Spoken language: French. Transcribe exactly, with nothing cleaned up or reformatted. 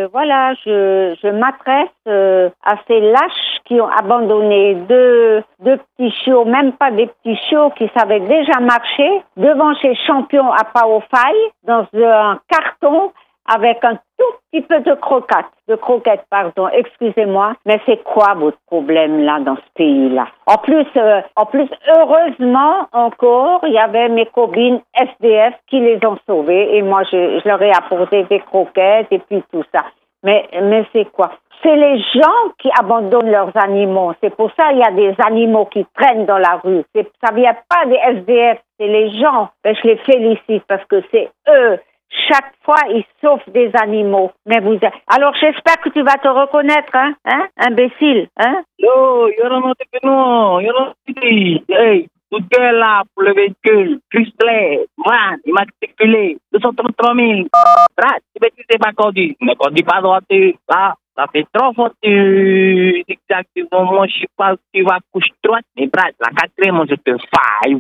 euh, voilà, je, je m'adresse euh, à ces lâches qui ont abandonné deux, deux petits chiots, même pas des petits chiots qui savaient déjà marcher, devant ces champions à pas aux failles, dans un carton, avec un tout petit peu de croquettes, de croquettes, pardon, excusez-moi, mais c'est quoi votre problème là dans ce pays-là? En plus, euh, en plus, heureusement encore, il y avait mes copines S D F qui les ont sauvés et moi je, je leur ai apporté des croquettes et puis tout ça. Mais, mais c'est quoi? C'est les gens qui abandonnent leurs animaux. C'est pour ça qu'il y a des animaux qui traînent dans la rue. C'est, ça vient pas des S D F, c'est les gens. Ben, je les félicite parce que c'est eux. Chaque fois, ils sauvent des animaux. Mais vous, alors j'espère que tu vas te reconnaître, hein, hein, imbécile, hein. Yo, y'aura que non, y'aura dit, hey, tout est là pour le véhicule, Chrysler, van, immatriculé, deux cent trente-trois mille. Brad, tu veux que tu pas conduit, ne conduis pas droit, là. Ça fait trois fois que tu exactement, moi, je sais pas, tu vas coucher droite. Mais brad, la quatrième, je te faille.